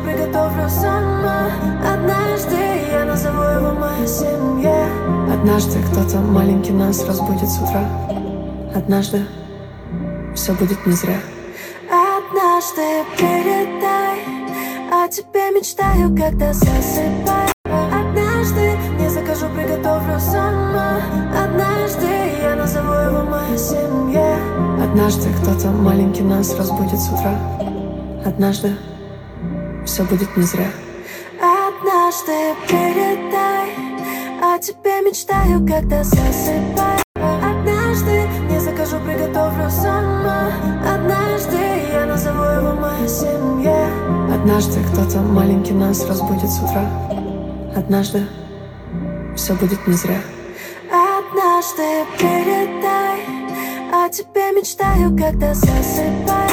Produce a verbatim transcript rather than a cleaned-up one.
приготовлю сама. Однажды я назову его моя семья. Однажды кто-то маленький нас разбудит с утра. Однажды все будет не зря. Однажды передай, о тебе мечтаю, когда засыпаю. Однажды не закажу, приготовлю сама. Однажды я назову его моя семья. Однажды кто-то маленький нас разбудит с утра. Однажды все будет не зря. Однажды передай, о тебе мечтаю, когда засыпаю. Однажды не закажу, приготовлю сама. Однажды я назову его моя семья. Однажды кто-то маленький нас разбудит с утра. Однажды все будет не зря. Однажды передай, о тебе мечтаю, когда засыпаю.